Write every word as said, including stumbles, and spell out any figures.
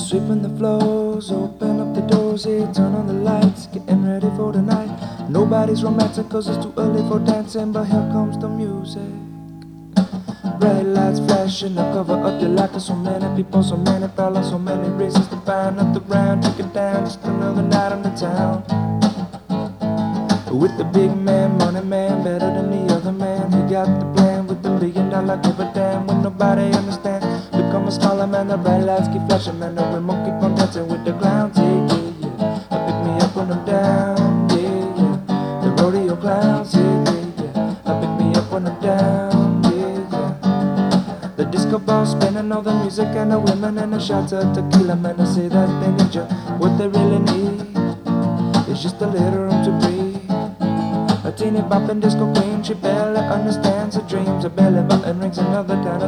Sweeping the floors, open up the doors, yeah, turn on the lights, getting ready for the night. Nobody's romantic cause it's too early for dancing, but here comes the music. Bright lights flashing to cover up your life. There's so many people, so many problems, so many reasons to find up the ground. Take it down, just another night in the town. With the big man, money man, better than the other man. He got the plan with the billion dollar cover dam. When nobody understands, become a smaller man. The bright lights keep flashing, man. The women keep on dancing with the clowns, yeah, yeah, yeah. I pick me up when I'm down, yeah, yeah. The rodeo clowns, yeah, yeah, yeah. I pick me up when I'm down, yeah, yeah. The disco ball spinning, all the music and the women and the shots of tequila, man. They say that they need you. What they really need is just a little room to breathe. A teeny bopping disco queen, she barely understands her dreams. A belly button rings another kind of